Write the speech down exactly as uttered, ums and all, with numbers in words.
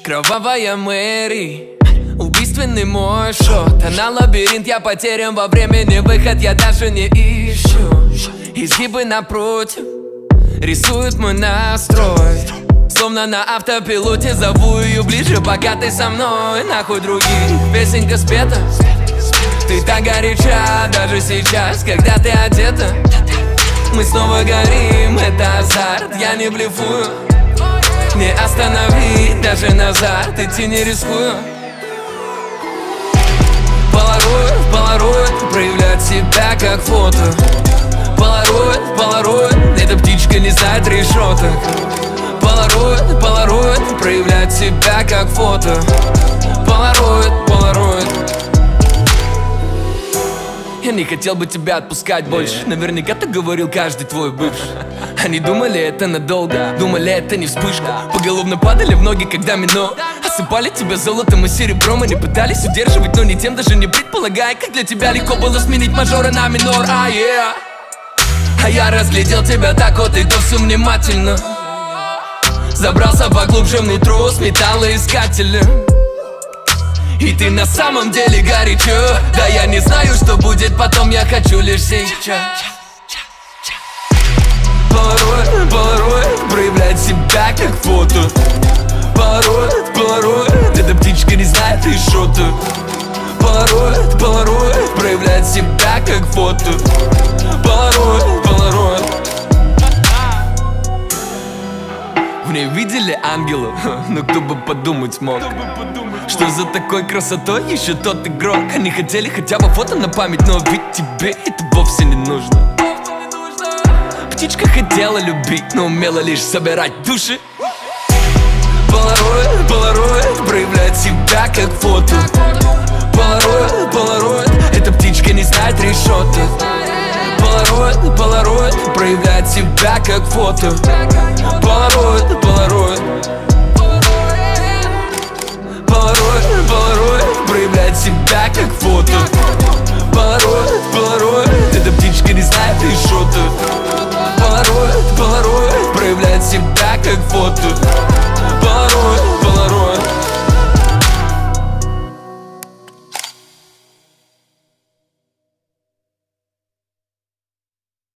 Кровавая Мэри, убийственный мой шот. Она лабиринт, я потерян во времени. Выход я даже не ищу. Изгибы напротив рисуют мой настрой. Словно на автопилоте зову ее ближе, пока ты со мной. Нахуй других, песенка спета. Ты так горяча, даже сейчас, когда ты одета. Мы снова горим, это азарт, я не блефую. Не остановить, даже назад идти не рискую. Полароид, полароид, проявлять себя как фото. Полароид, полароид, эта птичка не знает решеток. Полароид, полароид, проявлять себя как фото. Полароид, полароид. Я не хотел бы тебя отпускать больше. Наверняка так говорил каждый твой бывший. Они думали, это надолго, думали, это не вспышка. Поголовно падали в ноги, когда мино. Осыпали тебя золотом и серебром. Они пытались удерживать, но не тем, даже не предполагая, как для тебя легко было сменить мажора на минор. А, yeah. А я разглядел тебя так вот и то все внимательно. Забрался поглубже внутрь с металлоискателем. И ты на самом деле горячо. Да я не знаю, что будет потом, я хочу лишь сейчас. Полароид, полароид, проявлять себя как фото. Полароид, полароид, эта птичка не знает решеток. Полароид, полароид, проявлять себя как фото. Полароид, полароид. В ней видели ангелов, но кто бы подумать мог, что за такой красотой еще тот игрок. Они хотели хотя бы фото на память, но ведь тебе это вовсе не нужно. Птичка хотела любить, но умела лишь собирать души. Полароид, полароид, проявлять себя как фото. Полароид, полароид, эта птичка не знает решеток. Полароид, полароид, проявлять себя как фото. Полароид, полароид. Полароид, полароид, проявлять себя как фото. Полароид, полароид, эта птичка не знает решеток. Полароид, полароид, проявлять себя как фото. Полароид, полароид.